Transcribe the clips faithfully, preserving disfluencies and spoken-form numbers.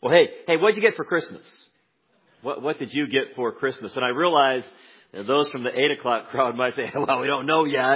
Well, hey, hey, what'd you get for Christmas? What, what did you get for Christmas? And I realize that those from the eight o'clock crowd might say, well, we don't know yet.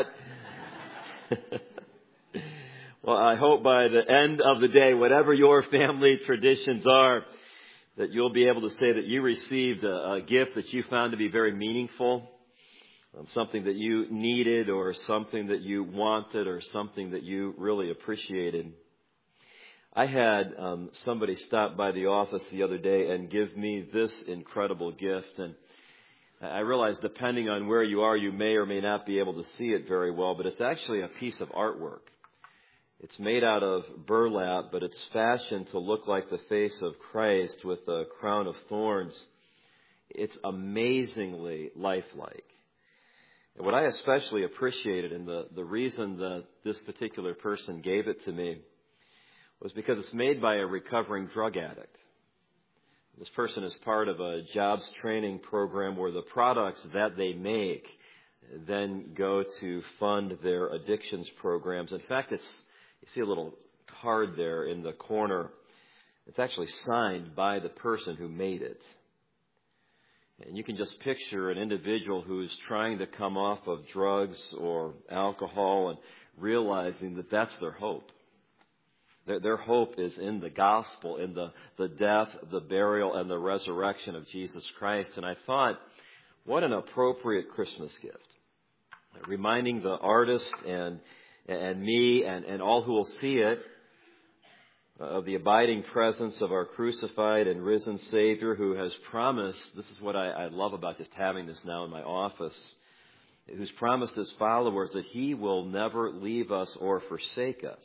Well, I hope by the end of the day, whatever your family traditions are, that you'll be able to say that you received a, a gift that you found to be very meaningful, um, something that you needed or something that you wanted or something that you really appreciated. I had um, somebody stop by the office the other day and give me this incredible gift. And I realize depending on where you are, you may or may not be able to see it very well, but it's actually a piece of artwork. It's made out of burlap, but it's fashioned to look like the face of Christ with a crown of thorns. It's amazingly lifelike. And what I especially appreciated, and the, the reason that this particular person gave it to me, was because it's made by a recovering drug addict. This person is part of a jobs training program where the products that they make then go to fund their addictions programs. In fact, it's you see a little card there in the corner. It's actually signed by the person who made it. And you can just picture an individual who's trying to come off of drugs or alcohol and realizing that that's their hope. Their, their hope is in the gospel, in the, the death, the burial, and the resurrection of Jesus Christ. And I thought, what an appropriate Christmas gift. Reminding the artist and and me and, and all who will see it of the abiding presence of our crucified and risen Savior who has promised, this is what I, I love about just having this now in my office, who's promised his followers that he will never leave us or forsake us.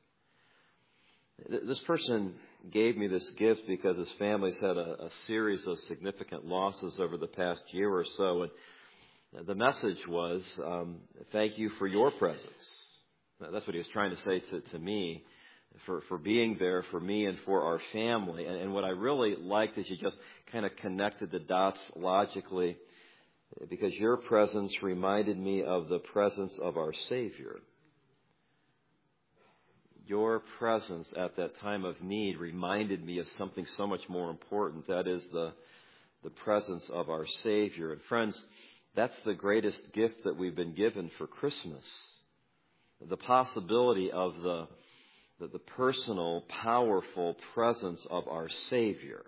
This person gave me this gift because his family's had a, a series of significant losses over the past year or so. And the message was, um, thank you for your presence. That's what he was trying to say to, to me, for, for being there for me and for our family. And, and what I really liked is you just kind of connected the dots logically, because your presence reminded me of the presence of our Savior. Your presence at that time of need reminded me of something so much more important. That is the, the presence of our Savior. And friends, that's the greatest gift that we've been given for Christmas. The possibility of the, the, the personal, powerful presence of our Savior.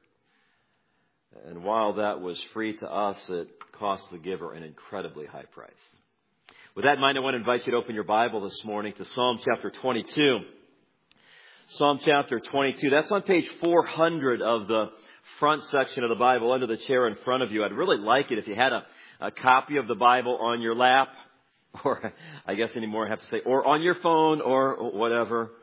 And while that was free to us, it cost the giver an incredibly high price. With that in mind, I want to invite you to open your Bible this morning to Psalm chapter twenty-two. Psalm chapter twenty-two. That's on page four hundred of the front section of the Bible under the chair in front of you. I'd really like it if you had a, a copy of the Bible on your lap. Or, I guess anymore I have to say, or on your phone, or whatever.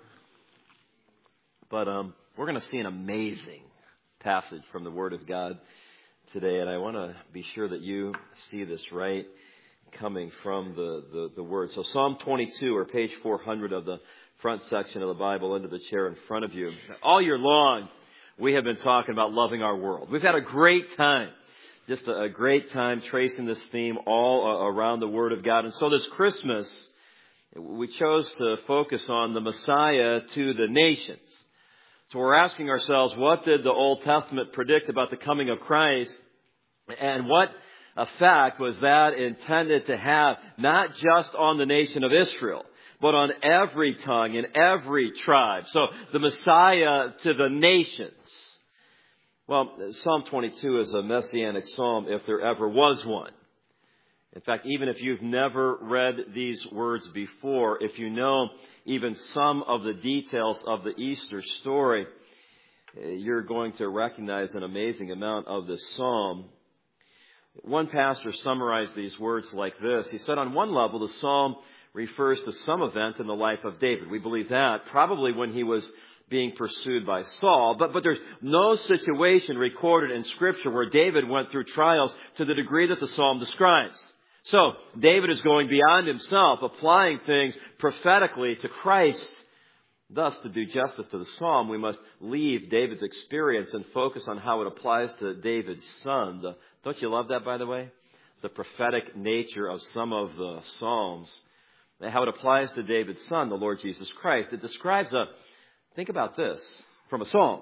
But um, we're going to see an amazing passage from the Word of God today. And I want to be sure that you see this right coming from the, the, the Word. So Psalm twenty-two, or page four hundred of the front section of the Bible under the chair in front of you. All year long, we have been talking about loving our world. We've had a great time. Just a, a great time tracing this theme all uh, around the Word of God. And so this Christmas, we chose to focus on the Messiah to the nations. So we're asking ourselves, what did the Old Testament predict about the coming of Christ? And what effect was that intended to have, not just on the nation of Israel, but on every tongue and every tribe? So the Messiah to the nations. Well, Psalm twenty-two is a messianic psalm if there ever was one. In fact, even if you've never read these words before, if you know even some of the details of the Easter story, you're going to recognize an amazing amount of this psalm. One pastor summarized these words like this. He said, on one level, the psalm refers to some event in the life of David. We believe that, probably when he was being pursued by Saul. But, but there's no situation recorded in Scripture where David went through trials to the degree that the psalm describes. So, David is going beyond himself, applying things prophetically to Christ. Thus, to do justice to the psalm, we must leave David's experience and focus on how it applies to David's son. The, don't you love that, by the way? The prophetic nature of some of the psalms. How it applies to David's son, the Lord Jesus Christ. It describes a, think about this, from a psalm.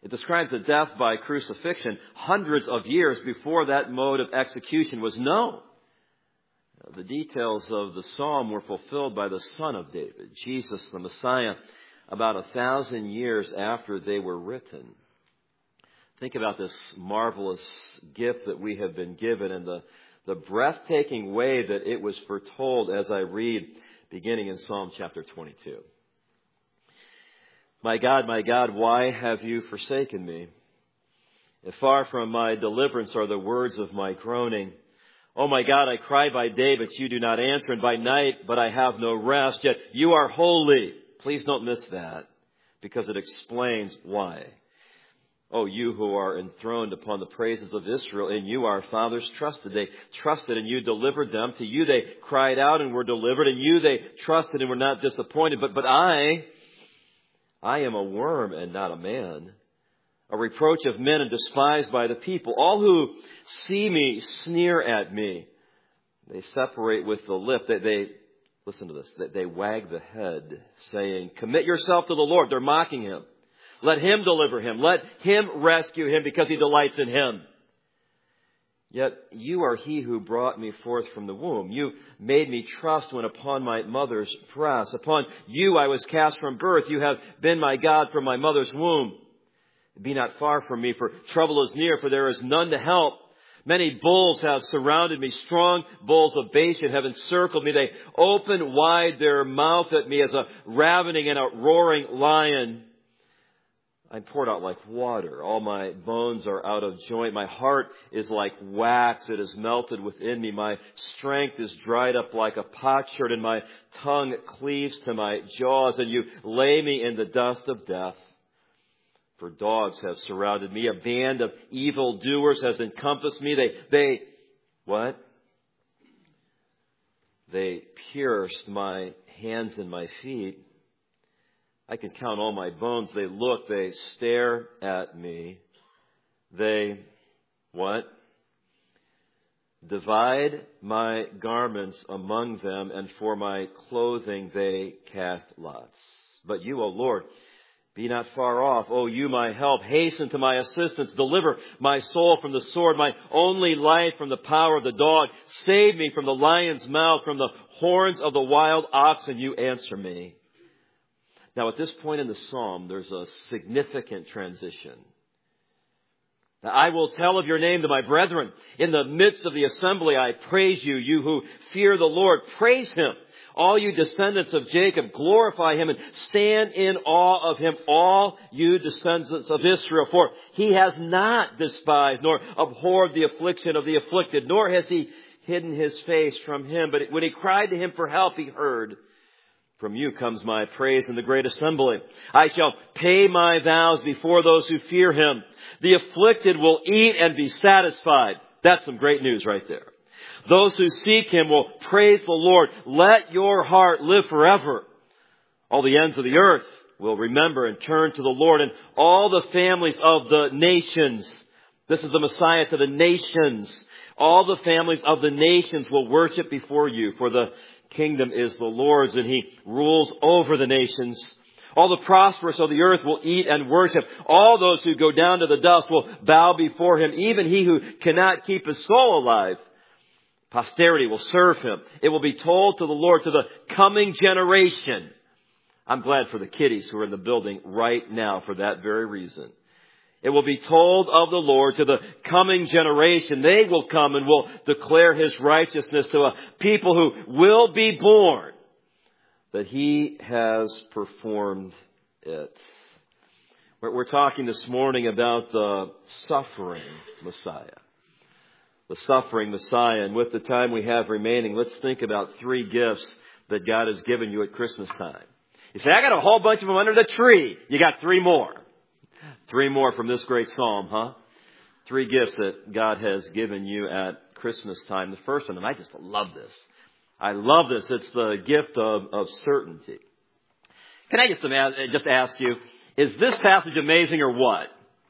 It describes the death by crucifixion hundreds of years before that mode of execution was known. The details of the psalm were fulfilled by the Son of David, Jesus the Messiah, about a thousand years after they were written. Think about this marvelous gift that we have been given and the, the breathtaking way that it was foretold as I read beginning in Psalm chapter twenty-two. My God, my God, why have you forsaken me? If far from my deliverance are the words of my groaning. Oh my God, I cry by day, but you do not answer, and by night, but I have no rest. Yet you are holy. Please don't miss that, because it explains why. Oh, you who are enthroned upon the praises of Israel, in you our fathers trusted. They trusted and you delivered them. To you they cried out and were delivered. And you they trusted and were not disappointed. But, but I, I am a worm and not a man, a reproach of men and despised by the people. All who see me sneer at me. They separate with the lip. They, they listen to this. They, they wag the head, saying, commit yourself to the Lord. They're mocking him. Let him deliver him. Let him rescue him because he delights in him. Yet you are he who brought me forth from the womb. You made me trust when upon my mother's breast. Upon you I was cast from birth. You have been my God from my mother's womb. Be not far from me, for trouble is near, for there is none to help. Many bulls have surrounded me. Strong bulls of Bashan have encircled me. They open wide their mouth at me as a ravening and a roaring lion. I'm poured out like water. All my bones are out of joint. My heart is like wax. It is melted within me. My strength is dried up like a potsherd, and my tongue cleaves to my jaws. And you lay me in the dust of death. For dogs have surrounded me. A band of evildoers has encompassed me. They, they, what? They pierced my hands and my feet. I can count all my bones. They look, they stare at me. They, what? Divide my garments among them, and for my clothing they cast lots. But you, O Lord, be not far off. O you, my help, hasten to my assistance. Deliver my soul from the sword, my only life from the power of the dog. Save me from the lion's mouth, from the horns of the wild oxen. You answer me. Now, at this point in the psalm, there's a significant transition. Now, I will tell of your name to my brethren. In the midst of the assembly, I praise you, you who fear the Lord. Praise him. All you descendants of Jacob, glorify him and stand in awe of him, all you descendants of Israel. For he has not despised nor abhorred the affliction of the afflicted, nor has he hidden his face from him. But when he cried to him for help, he heard. From you comes my praise in the great assembly. I shall pay my vows before those who fear him. The afflicted will eat and be satisfied. That's some great news right there. Those who seek him will praise the Lord. Let your heart live forever. All the ends of the earth will remember and turn to the Lord, and all the families of the nations. This is the Messiah to the nations. All the families of the nations will worship before you, for the kingdom is the Lord's, and he rules over the nations. All the prosperous of the earth will eat and worship. All those who go down to the dust will bow before him, even he who cannot keep his soul alive. Posterity will serve him. It will be told to the Lord, to the coming generation. I'm glad for the kiddies who are in the building right now for that very reason. It will be told of the Lord to the coming generation. They will come and will declare his righteousness to a people who will be born, that he has performed it. We're talking this morning about the suffering Messiah. The suffering Messiah. And with the time we have remaining, let's think about three gifts that God has given you at Christmas time. You say, I got a whole bunch of them under the tree. You got three more. Three more from this great psalm, huh? Three gifts that God has given you at Christmas time. The first one, and I just love this. I love this. It's the gift of, of certainty. Can I just, just ask you, is this passage amazing or what?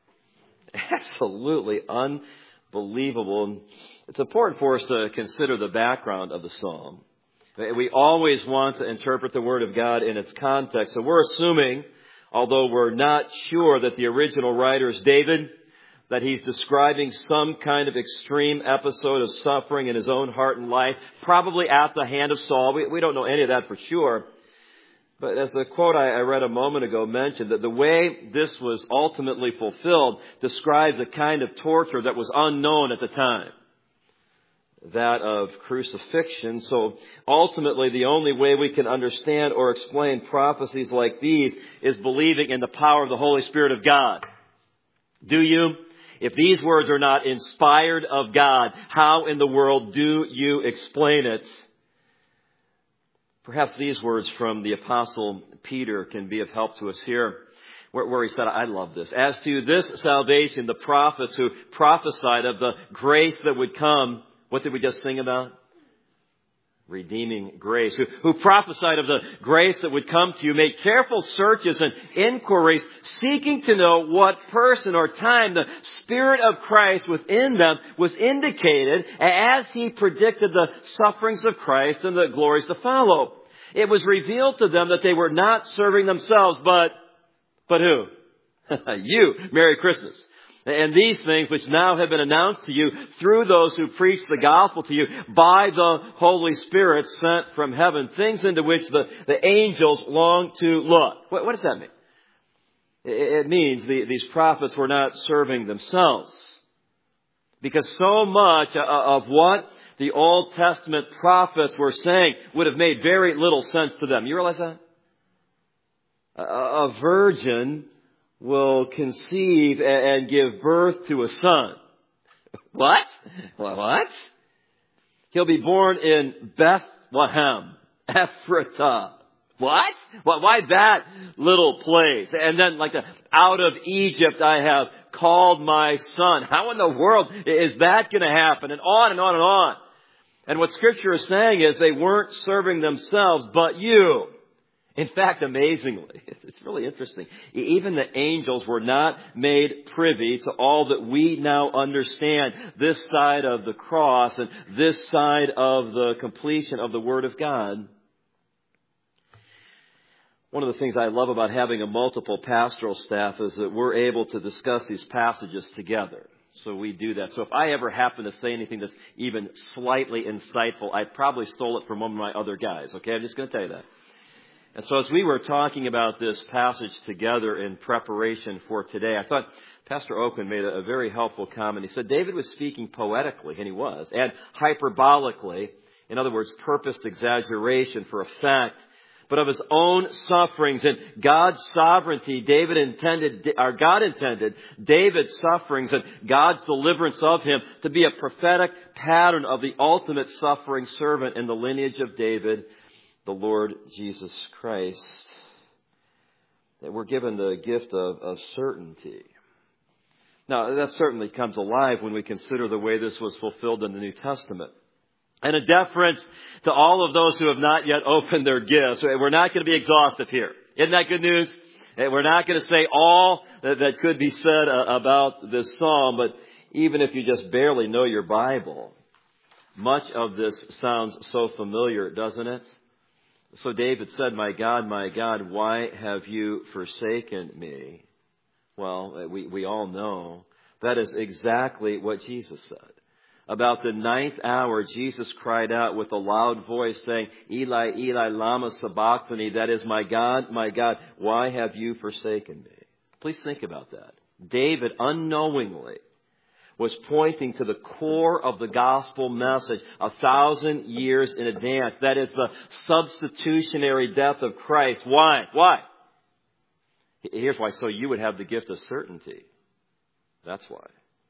Absolutely unbelievable. And it's important for us to consider the background of the psalm. We always want to interpret the Word of God in its context. So we're assuming Although we're not sure that the original writer is David, that he's describing some kind of extreme episode of suffering in his own heart and life, probably at the hand of Saul. We, we don't know any of that for sure. But as the quote I, I read a moment ago mentioned, that the way this was ultimately fulfilled describes a kind of torture that was unknown at the time. That of crucifixion. So ultimately the only way we can understand or explain prophecies like these is believing in the power of the Holy Spirit of God. Do you? If these words are not inspired of God, how in the world do you explain it? Perhaps these words from the Apostle Peter can be of help to us here, where, where he said, I love this. As to this salvation, the prophets who prophesied of the grace that would come, what did we just sing about? Redeeming grace. Who, who prophesied of the grace that would come to you, made careful searches and inquiries, seeking to know what person or time the Spirit of Christ within them was indicated as He predicted the sufferings of Christ and the glories to follow. It was revealed to them that they were not serving themselves, but, but who? You. Merry Christmas. And these things which now have been announced to you through those who preach the gospel to you by the Holy Spirit sent from heaven, things into which the, the angels long to look. What, what does that mean? It, it means the, these prophets were not serving themselves. Because so much of what the Old Testament prophets were saying would have made very little sense to them. You realize that? A, a virgin will conceive and give birth to a son. What? What? He'll be born in Bethlehem, Ephratah. What? Why that little place? And then like the, out of Egypt I have called my son. How in the world is that going to happen? And on and on and on. And what Scripture is saying is they weren't serving themselves, but you. In fact, amazingly, it's really interesting. Even the angels were not made privy to all that we now understand this side of the cross and this side of the completion of the Word of God. One of the things I love about having a multiple pastoral staff is that we're able to discuss these passages together. So we do that. So if I ever happen to say anything that's even slightly insightful, I probably stole it from one of my other guys. Okay, I'm just going to tell you that. And so as we were talking about this passage together in preparation for today, I thought Pastor Oakman made a, a very helpful comment. He said David was speaking poetically, and he was, and hyperbolically, in other words, purposed exaggeration for effect, but of his own sufferings and God's sovereignty. David intended, or God intended David's sufferings and God's deliverance of him to be a prophetic pattern of the ultimate suffering servant in the lineage of David, the Lord Jesus Christ. That we're given the gift of, of certainty. Now, that certainly comes alive when we consider the way this was fulfilled in the New Testament. And a deference to all of those who have not yet opened their gifts. We're not going to be exhaustive here. Isn't that good news? We're not going to say all that, that could be said about this psalm, but even if you just barely know your Bible, much of this sounds so familiar, doesn't it? So David said, my God, my God, why have you forsaken me? Well, we, we all know that is exactly what Jesus said. About the ninth hour, Jesus cried out with a loud voice saying, Eli, Eli, lama sabachthani, that is, my God, my God, why have you forsaken me? Please think about that. David unknowingly was pointing to the core of the gospel message a thousand years in advance. That is the substitutionary death of Christ. Why? Why? Here's why. So you would have the gift of certainty. That's why.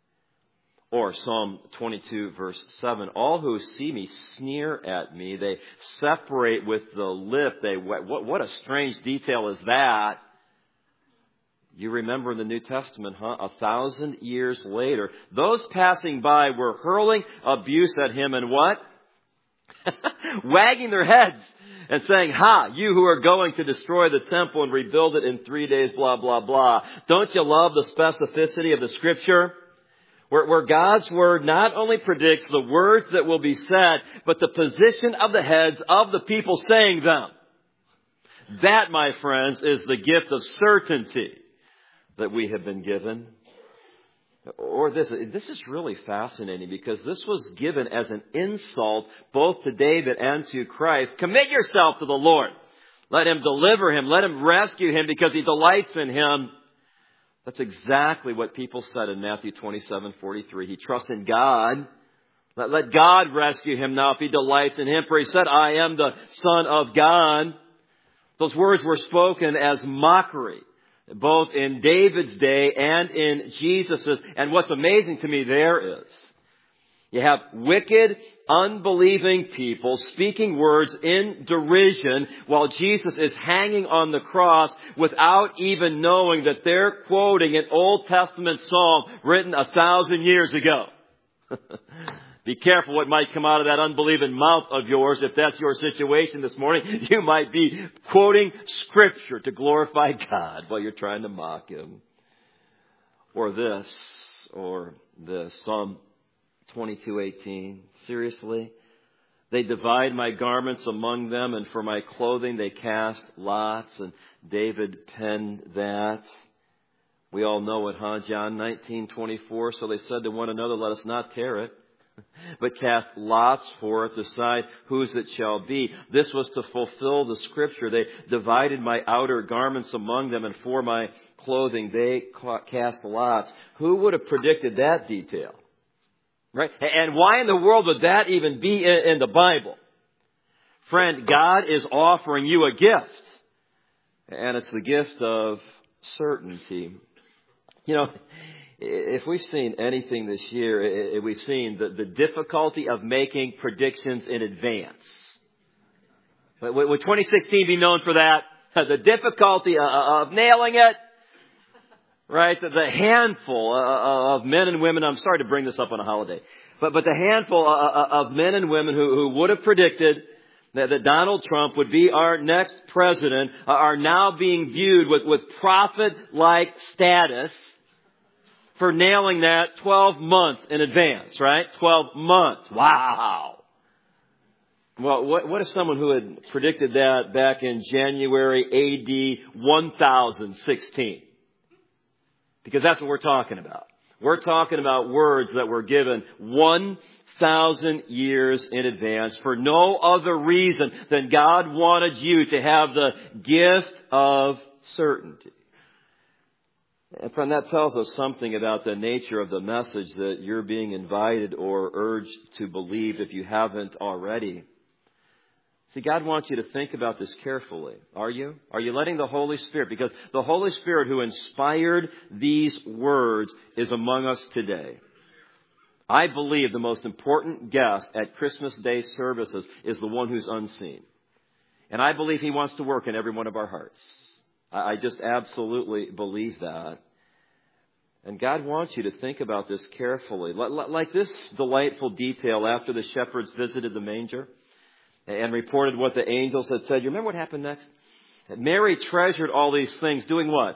Or Psalm twenty-two verse seven, all who see me sneer at me. They separate with the lip. They what, what a strange detail is that? You remember in the New Testament, huh? A thousand years later, those passing by were hurling abuse at him and what? Wagging their heads and saying, ha, you who are going to destroy the temple and rebuild it in three days, blah, blah, blah. Don't you love the specificity of the Scripture? Where, where God's Word not only predicts the words that will be said, but the position of the heads of the people saying them. That, my friends, is the gift of certainty that we have been given. Or this, this is really fascinating because this was given as an insult both to David and to Christ. Commit yourself to the Lord. Let Him deliver him. Let Him rescue him because He delights in him. That's exactly what people said in Matthew twenty-seven forty-three. He trusts in God. Let, let God rescue him now if He delights in Him. For He said, I am the Son of God. Those words were spoken as mockery, both in David's day and in Jesus's. And what's amazing to me there is, you have wicked, unbelieving people speaking words in derision while Jesus is hanging on the cross without even knowing that they're quoting an Old Testament psalm written a thousand years ago. Be careful what might come out of that unbelieving mouth of yours. If that's your situation this morning, you might be quoting Scripture to glorify God while you're trying to mock Him. Or this, or this, Psalm twenty-two eighteen. Seriously? They divide my garments among them, and for my clothing they cast lots. And David penned that. We all know it, huh? John nineteen twenty-four. So they said to one another, let us not tear it, but cast lots for it, decide whose it shall be. This was to fulfill the Scripture. They divided my outer garments among them, and for my clothing they cast lots. Who would have predicted that detail? Right? And why in the world would that even be in the Bible? Friend, God is offering you a gift. And it's the gift of certainty. You know, if we've seen anything this year, we've seen the, the difficulty of making predictions in advance. Would twenty sixteen be known for that? The difficulty of nailing it. Right? The, the handful of men and women, I'm sorry to bring this up on a holiday, but, but the handful of men and women who, who would have predicted that, that Donald Trump would be our next president are now being viewed with, with prophet-like status for nailing that twelve months in advance, right? twelve months. Wow. Well, what, what if someone who had predicted that back in January A D one thousand sixteen? Because that's what we're talking about. We're talking about words that were given one thousand years in advance for no other reason than God wanted you to have the gift of certainty. And friend, that tells us something about the nature of the message that you're being invited or urged to believe if you haven't already. See, God wants you to think about this carefully. Are you? Are you letting the Holy Spirit? Because the Holy Spirit who inspired these words is among us today. I believe the most important guest at Christmas Day services is the one who's unseen. And I believe He wants to work in every one of our hearts. I just absolutely believe that. And God wants you to think about this carefully. Like this delightful detail after the shepherds visited the manger and reported what the angels had said. You remember what happened next? Mary treasured all these things, doing what?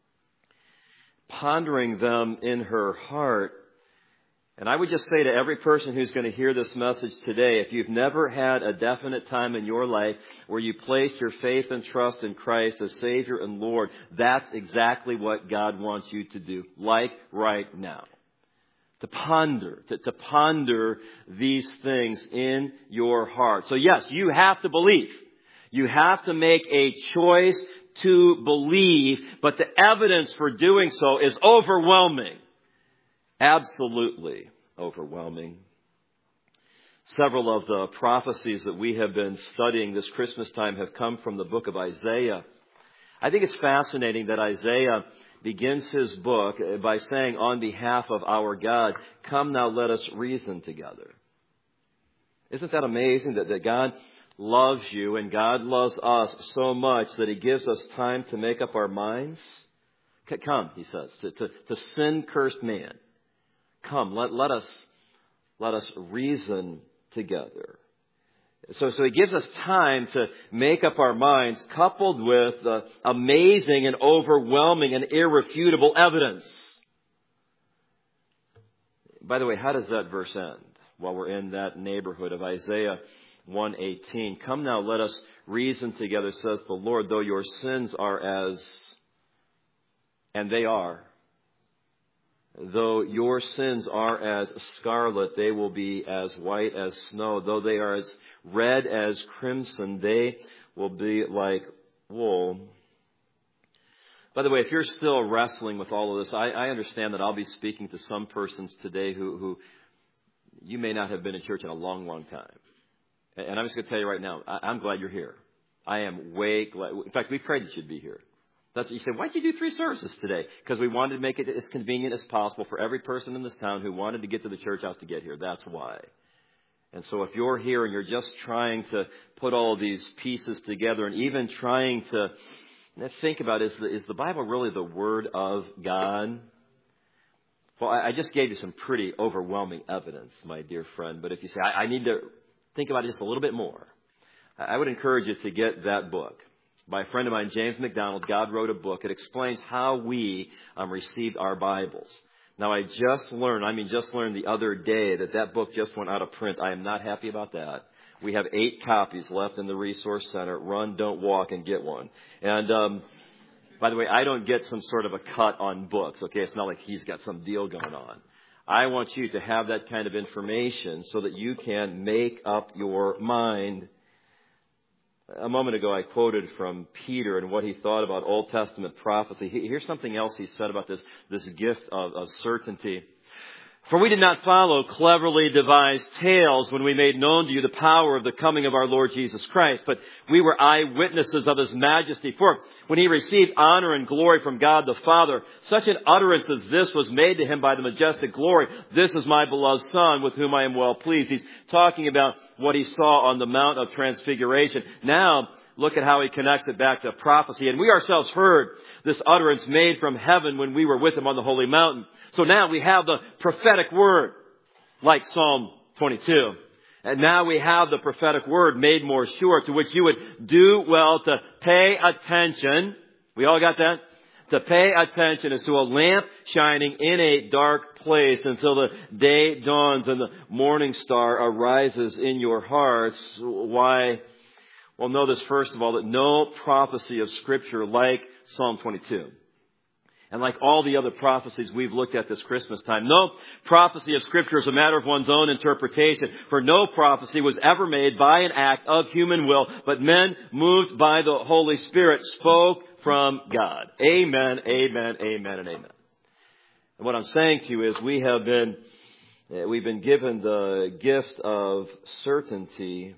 Pondering them in her heart. And I would just say to every person who's going to hear this message today, if you've never had a definite time in your life where you placed your faith and trust in Christ as Savior and Lord, that's exactly what God wants you to do, like right now. To ponder, to, to ponder these things in your heart. So yes, you have to believe. You have to make a choice to believe, but the evidence for doing so is overwhelming. Absolutely overwhelming. Several of the prophecies that we have been studying this Christmas time have come from the book of Isaiah. I think it's fascinating that Isaiah begins his book by saying on behalf of our God, come now let us reason together. Isn't that amazing that, that God loves you and God loves us so much that He gives us time to make up our minds? Come, He says, to, to, to sin-cursed man. Come, let, let us let us reason together. So, so He gives us time to make up our minds, coupled with the amazing and overwhelming and irrefutable evidence. By the way, how does that verse end? While we're in that neighborhood of Isaiah one eighteen. Come now, let us reason together, says the Lord, though your sins are as, and they are, though your sins are as scarlet, they will be as white as snow. Though they are as red as crimson, they will be like wool. By the way, if you're still wrestling with all of this, I, I understand that I'll be speaking to some persons today who, who you may not have been in church in a long, long time. And I'm just going to tell you right now, I, I'm glad you're here. I am way glad. In fact, we prayed that you'd be here. That's what you say, why'd you do three services today? Because we wanted to make it as convenient as possible for every person in this town who wanted to get to the church house to get here. That's why. And so if you're here and you're just trying to put all of these pieces together and even trying to think about, is the, is the Bible really the Word of God? Well, I, I just gave you some pretty overwhelming evidence, my dear friend. But if you say, I, I need to think about it just a little bit more, I would encourage you to get that book by a friend of mine, James McDonald. God wrote a book. It explains how we um, received our Bibles. Now, I just learned, I mean just learned the other day that that book just went out of print. I am not happy about that. We have eight copies left in the Resource Center. Run, don't walk, and get one. And um, by the way, I don't get some sort of a cut on books. Okay, it's not like he's got some deal going on. I want you to have that kind of information so that you can make up your mind. A moment ago, I quoted from Peter and what he thought about Old Testament prophecy. Here's something else he said about this, this gift of, of certainty. For we did not follow cleverly devised tales when we made known to you the power of the coming of our Lord Jesus Christ, but we were eyewitnesses of His majesty. For when He received honor and glory from God the Father, such an utterance as this was made to Him by the majestic glory, "This is my beloved Son, with whom I am well pleased." He's talking about what He saw on the Mount of Transfiguration. Now, look at how he connects it back to prophecy. And we ourselves heard this utterance made from heaven when we were with Him on the holy mountain. So now we have the prophetic word, like Psalm twenty-two. And now we have the prophetic word made more sure, to which you would do well to pay attention. We all got that? To pay attention as to a lamp shining in a dark place until the day dawns and the morning star arises in your hearts. Why? Well, know this first of all, that no prophecy of Scripture like Psalm twenty-two, and like all the other prophecies we've looked at this Christmas time, no prophecy of Scripture is a matter of one's own interpretation. For no prophecy was ever made by an act of human will, but men moved by the Holy Spirit spoke from God. Amen, amen, amen, and amen. And what I'm saying to you is we have been, we've been given the gift of certainty.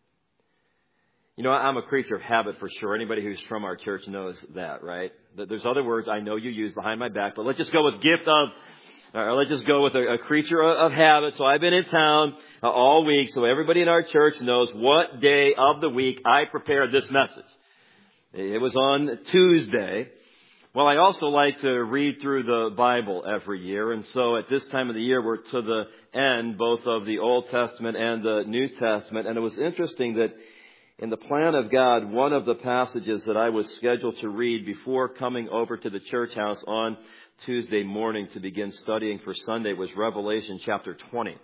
You know, I'm a creature of habit for sure. Anybody who's from our church knows that, right? There's other words I know you use behind my back, but let's just go with gift of, or let's just go with a, a creature of habit. So I've been in town uh, all week, so everybody in our church knows what day of the week I prepared this message. It was on Tuesday. Well, I also like to read through the Bible every year, and so at this time of the year, we're to the end, both of the Old Testament and the New Testament, and it was interesting that in the plan of God, one of the passages that I was scheduled to read before coming over to the church house on Tuesday morning to begin studying for Sunday was Revelation chapter twenty.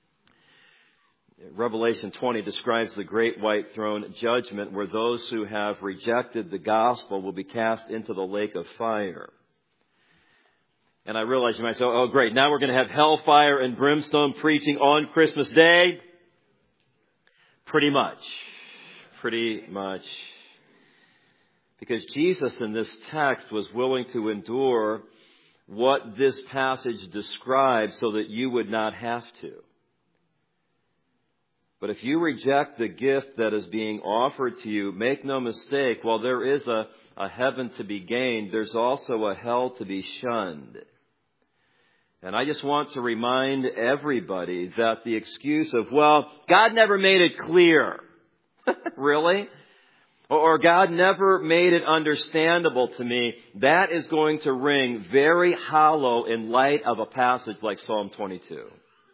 Revelation twenty describes the great white throne judgment, where those who have rejected the gospel will be cast into the lake of fire. And I realize you might say, oh great, now we're going to have hellfire and brimstone preaching on Christmas Day. Pretty much. Pretty much. Because Jesus in this text was willing to endure what this passage describes so that you would not have to. But if you reject the gift that is being offered to you, make no mistake, while there is a, a heaven to be gained, there's also a hell to be shunned. And I just want to remind everybody that the excuse of, well, God never made it clear. Really? Or God never made it understandable to me, that is going to ring very hollow in light of a passage like Psalm twenty-two.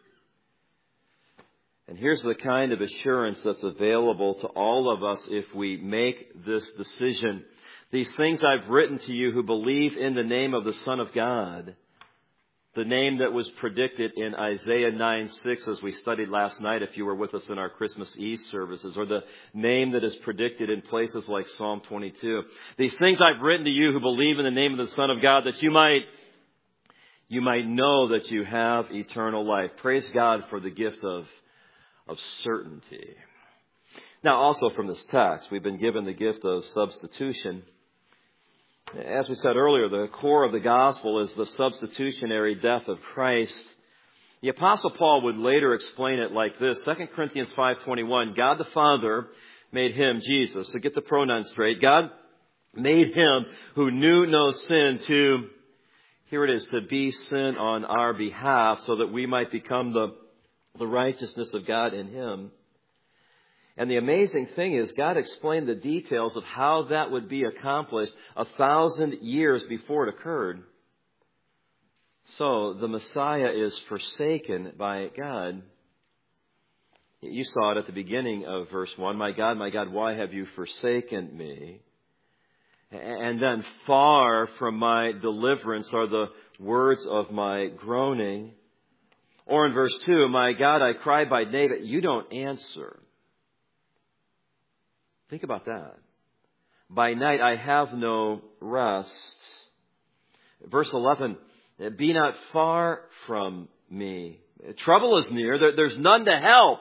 And here's the kind of assurance that's available to all of us if we make this decision. These things I've written to you who believe in the name of the Son of God, The name that was predicted in Isaiah nine six, as we studied last night, if you were with us in our Christmas Eve services, or the name that is predicted in places like Psalm twenty-two. These things I've written to you who believe in the name of the Son of God, that you might, you might know that you have eternal life. Praise God for the gift of, of certainty. Now, also from this text, we've been given the gift of substitution. As we said earlier, the core of the gospel is the substitutionary death of Christ. The Apostle Paul would later explain it like this. Second Corinthians five twenty-one, God the Father made him, Jesus. So get the pronoun straight. God made him who knew no sin to, here it is, to be sin on our behalf so that we might become the, the righteousness of God in him. And the amazing thing is, God explained the details of how that would be accomplished a thousand years before it occurred. So, the Messiah is forsaken by God. You saw it at the beginning of verse one. My God, my God, why have you forsaken me? And then, far from my deliverance are the words of my groaning. Or in verse two, my God, I cry by day, but you don't answer. Think about that. By night I have no rest. Verse eleven, be not far from me. Trouble is near. There, there's none to help.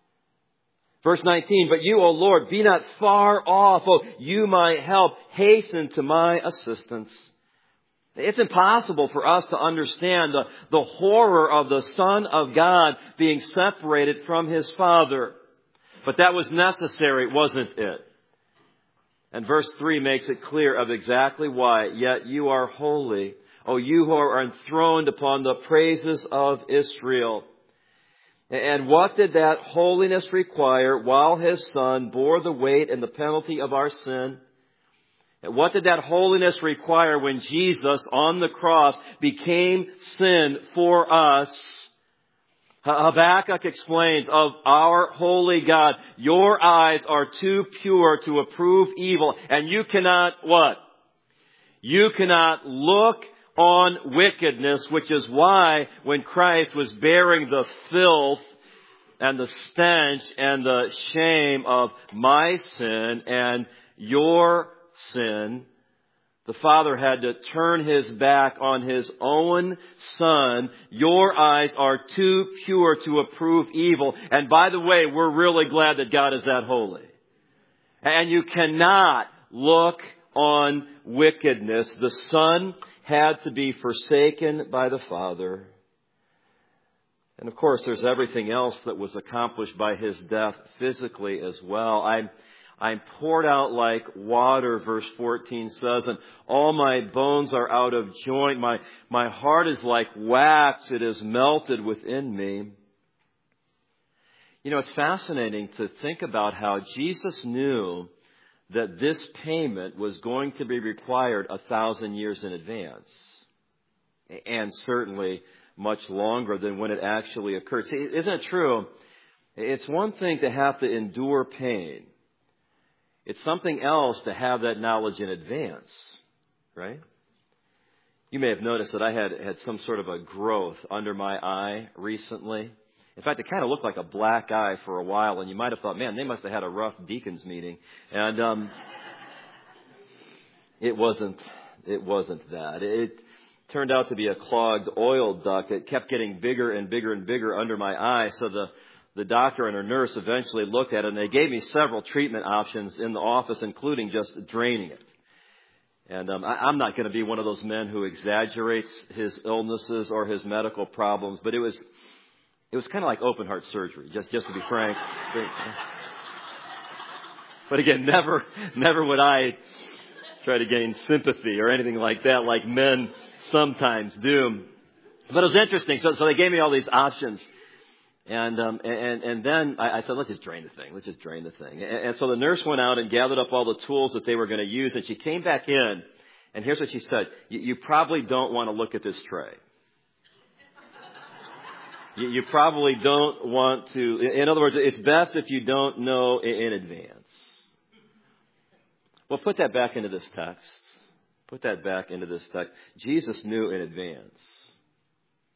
Verse nineteen, but you, O Lord, be not far off. Oh, you my help. Hasten to my assistance. It's impossible for us to understand the, the horror of the Son of God being separated from his Father. But that was necessary, wasn't it? And verse three makes it clear of exactly why. Yet you are holy, O you who are enthroned upon the praises of Israel. And what did that holiness require while his Son bore the weight and the penalty of our sin? And what did that holiness require when Jesus on the cross became sin for us? Habakkuk explains of our holy God, your eyes are too pure to approve evil, and you cannot what? You cannot look on wickedness, which is why when Christ was bearing the filth and the stench and the shame of my sin and your sin, the Father had to turn his back on his own Son. Your eyes are too pure to approve evil. And by the way, we're really glad that God is that holy. And you cannot look on wickedness. The Son had to be forsaken by the Father. And of course, there's everything else that was accomplished by his death physically as well. I'm I'm poured out like water, verse fourteen says, and all my bones are out of joint. My, my heart is like wax. It is melted within me. You know, it's fascinating to think about how Jesus knew that this payment was going to be required a thousand years in advance. And certainly much longer than when it actually occurred. See, isn't it true? It's one thing to have to endure pain. It's something else to have that knowledge in advance, right? You may have noticed that I had had some sort of a growth under my eye recently. In fact, it kind of looked like a black eye for a while, and you might have thought, man, they must have had a rough deacons meeting. And um, it wasn't. It wasn't that. It turned out to be a clogged oil duct. It kept getting bigger and bigger and bigger under my eye, so the The doctor and her nurse eventually looked at it, and they gave me several treatment options in the office, including just draining it. And um, I, I'm not going to be one of those men who exaggerates his illnesses or his medical problems, but it was it was kind of like open heart surgery, just just to be frank. But again, never never would I try to gain sympathy or anything like that, like men sometimes do. But it was interesting. So, so they gave me all these options. And, um, and, and then I, I said, let's just drain the thing. Let's just drain the thing. And, and so the nurse went out and gathered up all the tools that they were going to use. And she came back in. And here's what she said. You, you probably don't want to look at this tray. you, you probably don't want to. In other words, it's best if you don't know in, in advance. Well, put that back into this text. Put that back into this text. Jesus knew in advance.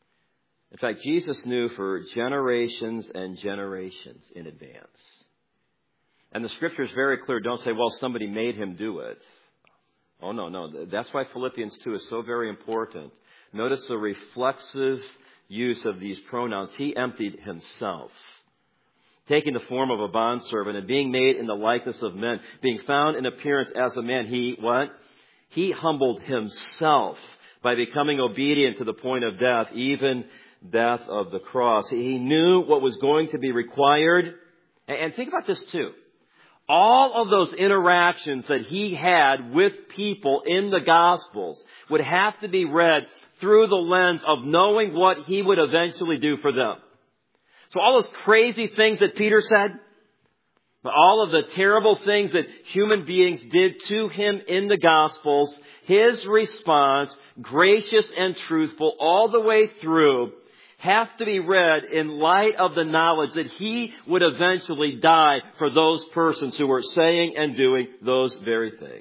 In fact, Jesus knew for generations and generations in advance. And the Scripture is very clear. Don't say, well, somebody made him do it. Oh, no, no. That's why Philippians two is so very important. Notice the reflexive use of these pronouns. He emptied himself, taking the form of a bondservant and being made in the likeness of men, being found in appearance as a man. He, what? He humbled himself by becoming obedient to the point of death, even death of the cross. He knew what was going to be required. And think about this too. All of those interactions that he had with people in the Gospels would have to be read through the lens of knowing what he would eventually do for them. So all those crazy things that Peter said, all of the terrible things that human beings did to him in the Gospels, his response, gracious and truthful all the way through, have to be read in light of the knowledge that he would eventually die for those persons who were saying and doing those very things.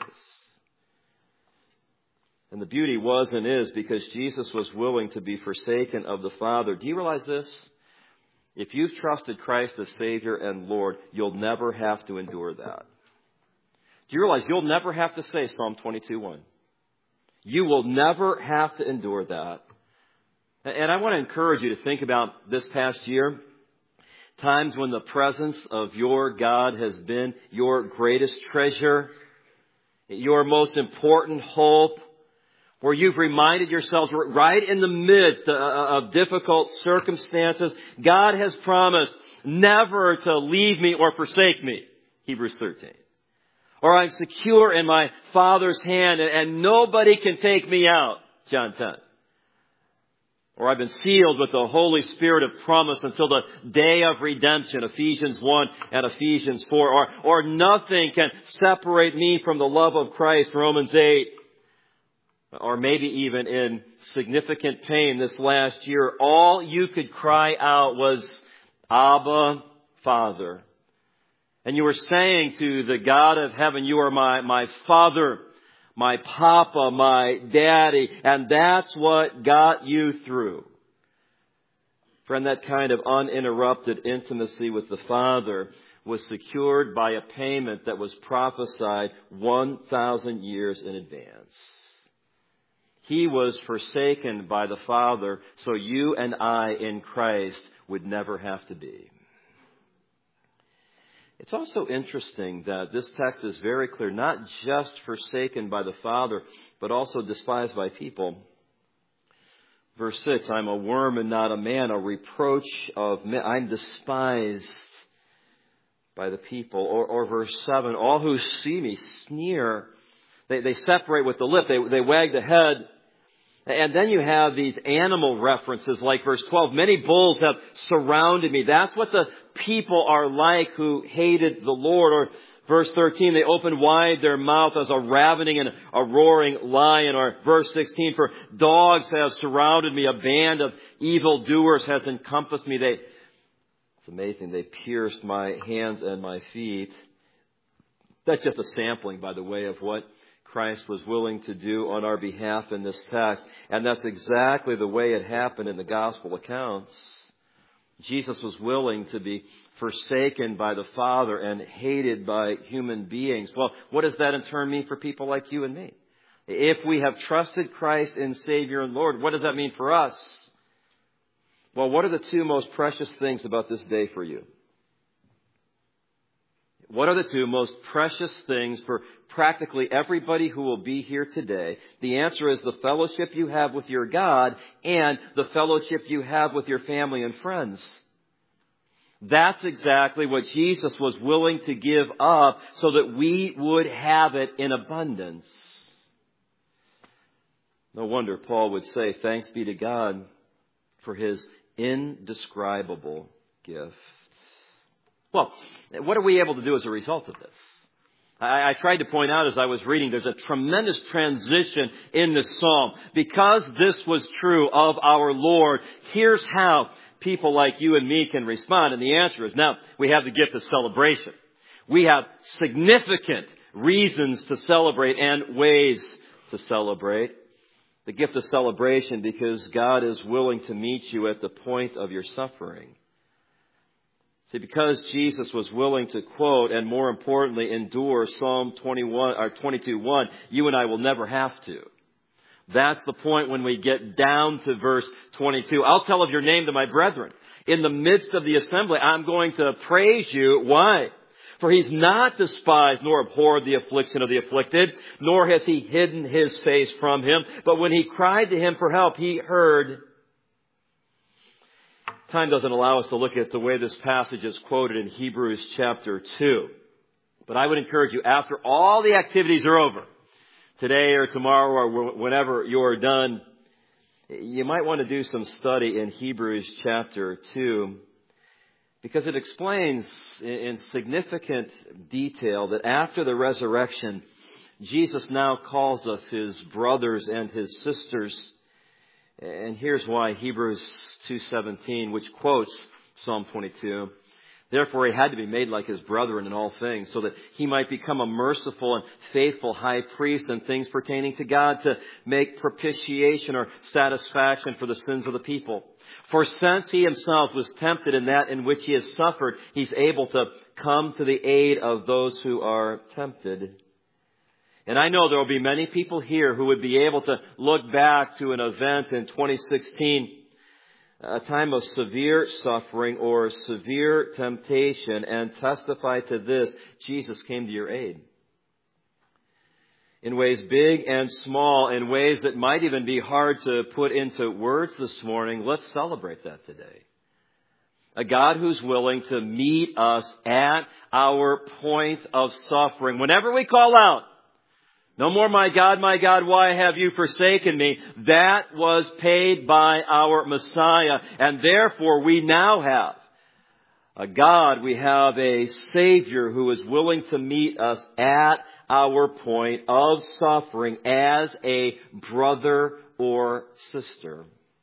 And the beauty was and is because Jesus was willing to be forsaken of the Father. Do you realize this? If you've trusted Christ as Savior and Lord, you'll never have to endure that. Do you realize you'll never have to say Psalm twenty-two one? You will never have to endure that. And I want to encourage you to think about this past year, times when the presence of your God has been your greatest treasure, your most important hope, where you've reminded yourselves right in the midst of difficult circumstances, God has promised never to leave me or forsake me, Hebrews thirteen. Or I'm secure in my Father's hand and nobody can take me out, John ten. Or I've been sealed with the Holy Spirit of promise until the day of redemption, Ephesians one and Ephesians four. Or, or nothing can separate me from the love of Christ, Romans eight. Or maybe even in significant pain this last year, all you could cry out was, Abba, Father. And you were saying to the God of heaven, you are my, my Father, my Papa, my Daddy, and that's what got you through. Friend, that kind of uninterrupted intimacy with the Father was secured by a payment that was prophesied one thousand years in advance. He was forsaken by the Father, so you and I in Christ would never have to be. It's also interesting that this text is very clear, not just forsaken by the Father, but also despised by people. Verse six, I'm a worm and not a man, a reproach of men. I'm despised by the people. Or, or verse seven, all who see me sneer. They, they separate with the lip. They, they wag the head. And then you have these animal references like verse twelve. Many bulls have surrounded me. That's what the people are like who hated the Lord. Or verse thirteen, they opened wide their mouth as a ravening and a roaring lion. Or verse sixteen, for dogs have surrounded me. A band of evildoers has encompassed me. They, it's amazing. They pierced my hands and my feet. That's just a sampling, by the way, of what Christ was willing to do on our behalf in this text. And that's exactly the way it happened in the gospel accounts. Jesus was willing to be forsaken by the Father and hated by human beings. Well, what does that in turn mean for people like you and me? If we have trusted Christ in Savior and Lord, what does that mean for us? Well, what are the two most precious things about this day for you? What are the two most precious things for practically everybody who will be here today? The answer is the fellowship you have with your God and the fellowship you have with your family and friends. That's exactly what Jesus was willing to give up so that we would have it in abundance. No wonder Paul would say, thanks be to God for His indescribable gift. Well, what are we able to do as a result of this? I, I tried to point out as I was reading, there's a tremendous transition in this psalm. Because this was true of our Lord, here's how people like you and me can respond. And the answer is, now, we have the gift of celebration. We have significant reasons to celebrate and ways to celebrate. The gift of celebration because God is willing to meet you at the point of your suffering. See, because Jesus was willing to quote and more importantly endure Psalm twenty-one or twenty-two one, you and I will never have to. That's the point when we get down to verse twenty-two. I'll tell of your name to my brethren. In the midst of the assembly, I'm going to praise you. Why? For he's not despised nor abhorred the affliction of the afflicted, nor has he hidden his face from him. But when he cried to him for help, he heard. Time doesn't allow us to look at the way this passage is quoted in Hebrews chapter two. But I would encourage you, after all the activities are over, today or tomorrow or whenever you're done, you might want to do some study in Hebrews chapter two, because it explains in significant detail that after the resurrection, Jesus now calls us his brothers and his sisters. And here's why. Hebrews two seventeen, which quotes Psalm twenty-two. Therefore, he had to be made like his brethren in all things, so that he might become a merciful and faithful high priest in things pertaining to God, to make propitiation or satisfaction for the sins of the people. For since he himself was tempted in that in which he has suffered, he's able to come to the aid of those who are tempted. And I know there will be many people here who would be able to look back to an event in twenty sixteen, a time of severe suffering or severe temptation, and testify to this: Jesus came to your aid. In ways big and small, in ways that might even be hard to put into words this morning, let's celebrate that today. A God who's willing to meet us at our point of suffering. Whenever we call out, no more, my God, my God, why have you forsaken me? That was paid by our Messiah. And therefore, we now have a God, we have a Savior who is willing to meet us at our point of suffering as a brother or sister.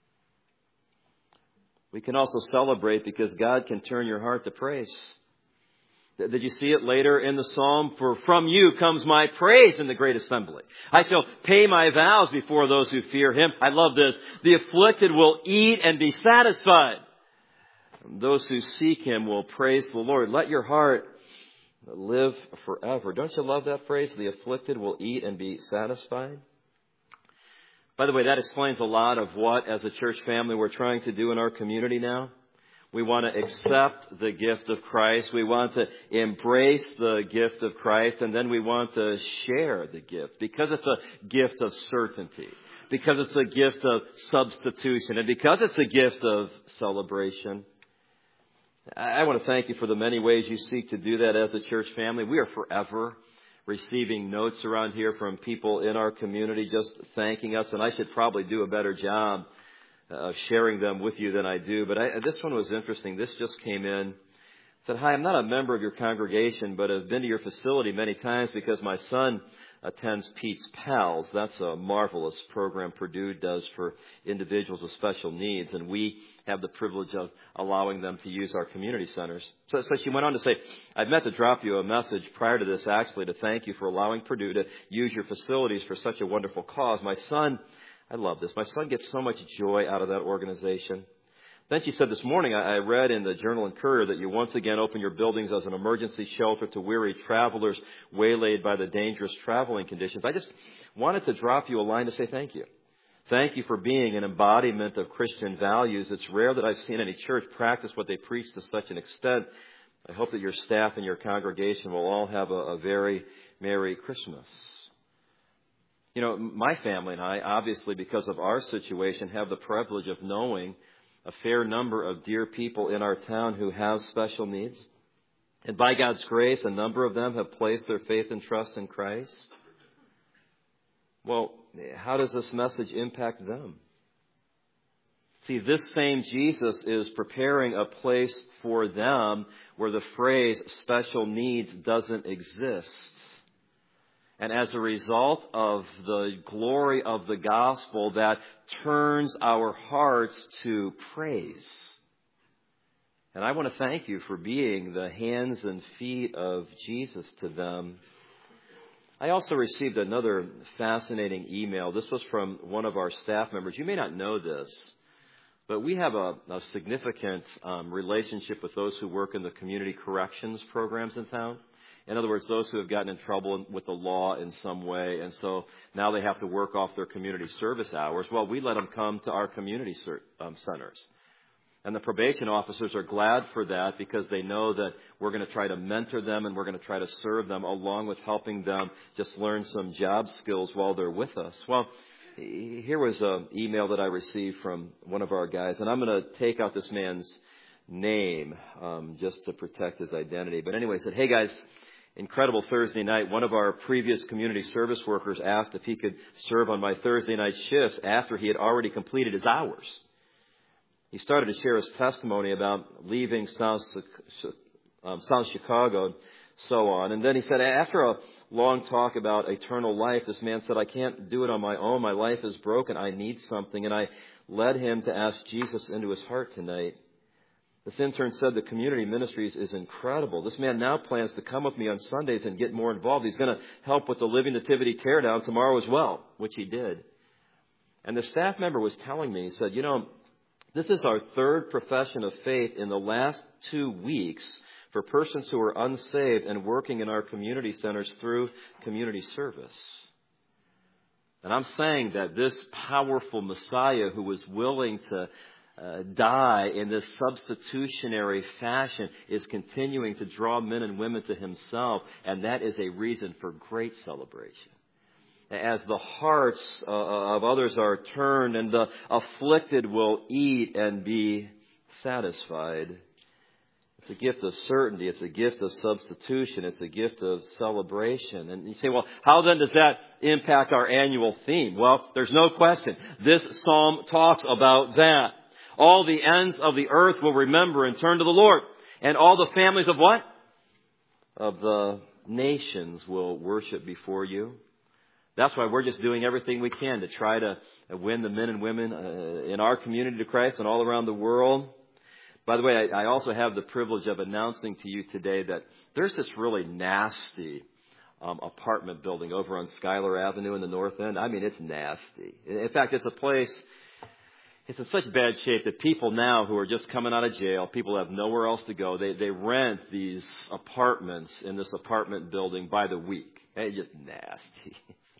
We can also celebrate because God can turn your heart to praise. Did you see it later in the psalm? For from you comes my praise in the great assembly. I shall pay my vows before those who fear him. I love this. The afflicted will eat and be satisfied. Those who seek him will praise the Lord. Let your heart live forever. Don't you love that phrase? The afflicted will eat and be satisfied. By the way, that explains a lot of what, as a church family, we're trying to do in our community now. We want to accept the gift of Christ. We want to embrace the gift of Christ. And then we want to share the gift because it's a gift of certainty, because it's a gift of substitution, and because it's a gift of celebration. I want to thank you for the many ways you seek to do that as a church family. We are forever receiving notes around here from people in our community just thanking us. And I should probably do a better job of sharing them with you than I do. But I, this one was interesting. This just came in. It said, hi, I'm not a member of your congregation, but I've been to your facility many times because my son attends Pete's Pals. That's a marvelous program Purdue does for individuals with special needs. And we have the privilege of allowing them to use our community centers. So, so she went on to say, I've meant to drop you a message prior to this actually to thank you for allowing Purdue to use your facilities for such a wonderful cause. My son I love this. My son gets so much joy out of that organization. Then she said, this morning I read in the Journal and Courier that you once again open your buildings as an emergency shelter to weary travelers waylaid by the dangerous traveling conditions. I just wanted to drop you a line to say thank you. Thank you for being an embodiment of Christian values. It's rare that I've seen any church practice what they preach to such an extent. I hope that your staff and your congregation will all have a, a very Merry Christmas. You know, my family and I, obviously because of our situation, have the privilege of knowing a fair number of dear people in our town who have special needs. And by God's grace, a number of them have placed their faith and trust in Christ. Well, how does this message impact them? See, this same Jesus is preparing a place for them where the phrase special needs doesn't exist. And as a result of the glory of the gospel, that turns our hearts to praise. And I want to thank you for being the hands and feet of Jesus to them. I also received another fascinating email. This was from one of our staff members. You may not know this, but we have a, a significant um, relationship with those who work in the community corrections programs in town. In other words, those who have gotten in trouble with the law in some way, and so now they have to work off their community service hours. Well, we let them come to our community um, centers. And the probation officers are glad for that because they know that we're going to try to mentor them and we're going to try to serve them along with helping them just learn some job skills while they're with us. Well, here was an email that I received from one of our guys, and I'm going to take out this man's name um, just to protect his identity. But anyway, he said, "Hey guys, incredible Thursday night. One of our previous community service workers asked if he could serve on my Thursday night shifts after he had already completed his hours. He started to share his testimony about leaving South, um, South Chicago and so on. And then he said, after a long talk about eternal life, this man said, I can't do it on my own. My life is broken. I need something. And I led him to ask Jesus into his heart tonight. This intern said the community ministries is incredible. This man now plans to come with me on Sundays and get more involved. He's going to help with the Living Nativity teardown tomorrow as well, which he did. And the staff member was telling me, he said, you know, this is our third profession of faith in the last two weeks for persons who are unsaved and working in our community centers through community service. And I'm saying that this powerful Messiah who was willing to uh, die in this substitutionary fashion is continuing to draw men and women to himself, and that is a reason for great celebration. As the hearts uh, of others are turned and the afflicted will eat and be satisfied. It's a gift of certainty. It's a gift of substitution. It's a gift of celebration. And you say, well, how then does that impact our annual theme? Well, there's no question. This psalm talks about that. All the ends of the earth will remember and turn to the Lord. And all the families of what? Of the nations will worship before you. That's why we're just doing everything we can to try to win the men and women uh, in our community to Christ and all around the world. By the way, I, I also have the privilege of announcing to you today that there's this really nasty um, apartment building over on Schuyler Avenue in the North End. I mean, it's nasty. In fact, it's a place, it's in such bad shape that people now who are just coming out of jail, people have nowhere else to go. They, they rent these apartments in this apartment building by the week. It's just nasty.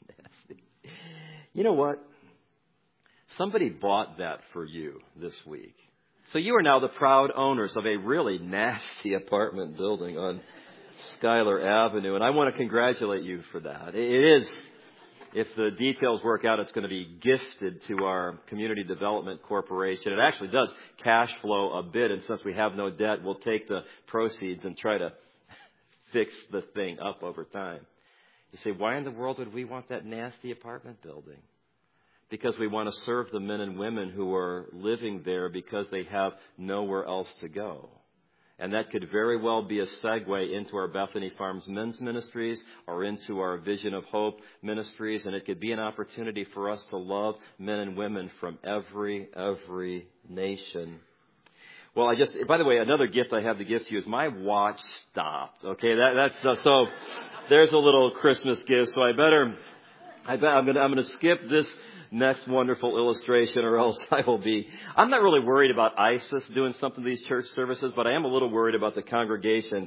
You know what? Somebody bought that for you this week. So you are now the proud owners of a really nasty apartment building on Schuyler Avenue. And I want to congratulate you for that. It is, if the details work out, it's going to be gifted to our Community Development Corporation. It actually does cash flow a bit. And since we have no debt, we'll take the proceeds and try to fix the thing up over time. You say, why in the world would we want that nasty apartment building? Because we want to serve the men and women who are living there because they have nowhere else to go. And that could very well be a segue into our Bethany Farms men's ministries or into our Vision of Hope ministries. And it could be an opportunity for us to love men and women from every, every nation. Well, I just, by the way, another gift I have to give to you is my watch stopped. Okay, that, that's, uh, so there's a little Christmas gift. So I better, I bet I'm going to, I'm going to skip this next wonderful illustration or else I will be, I'm not really worried about ISIS doing something to these church services, but I am a little worried about the congregation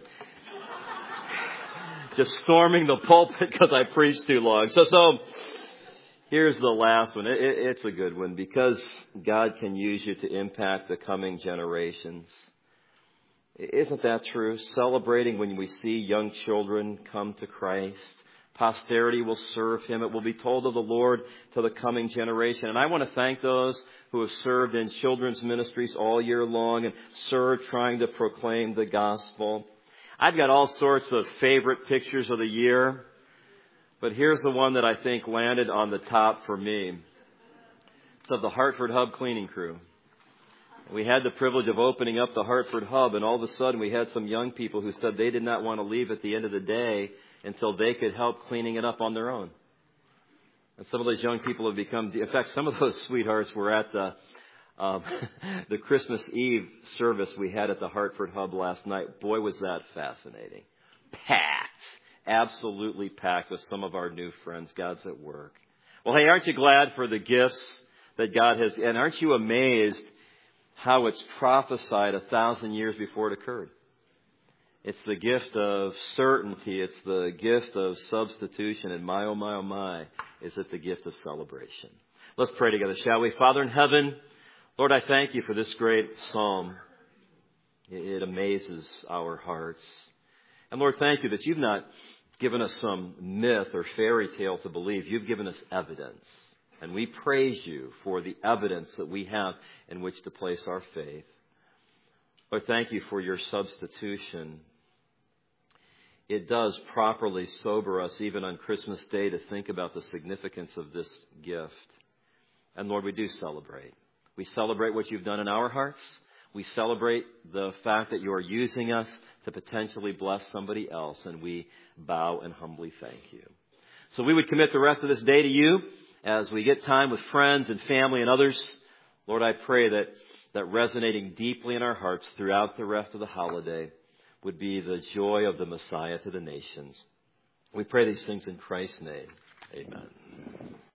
just storming the pulpit because I preached too long. So, so here's the last one. It, it, it's a good one because God can use you to impact the coming generations. Isn't that true? Celebrating when we see young children come to Christ. Posterity will serve him. It will be told of the Lord to the coming generation. And I want to thank those who have served in children's ministries all year long and served trying to proclaim the gospel. I've got all sorts of favorite pictures of the year, but here's the one that I think landed on the top for me. It's of the Hartford Hub cleaning crew. We had the privilege of opening up the Hartford Hub, and all of a sudden we had some young people who said they did not want to leave at the end of the day until they could help cleaning it up on their own. And some of those young people have become, in fact, some of those sweethearts were at the um, the Christmas Eve service we had at the Hartford Hub last night. Boy, was that fascinating. Packed. absolutely packed with some of our new friends. God's at work. Well, hey, aren't you glad for the gifts that God has? And aren't you amazed how it's prophesied a thousand years before it occurred? It's the gift of certainty. It's the gift of substitution. And my, oh my, oh my, is it the gift of celebration. Let's pray together, shall we? Father in heaven, Lord, I thank you for this great psalm. It amazes our hearts. And Lord, thank you that you've not given us some myth or fairy tale to believe. You've given us evidence. And we praise you for the evidence that we have in which to place our faith. Lord, thank you for your substitution. It does properly sober us even on Christmas Day to think about the significance of this gift. And Lord, we do celebrate. We celebrate what you've done in our hearts. We celebrate the fact that you are using us to potentially bless somebody else. And we bow and humbly thank you. So we would commit the rest of this day to you as we get time with friends and family and others. Lord, I pray that, that resonating deeply in our hearts throughout the rest of the holiday would be the joy of the Messiah to the nations. We pray these things in Christ's name. Amen.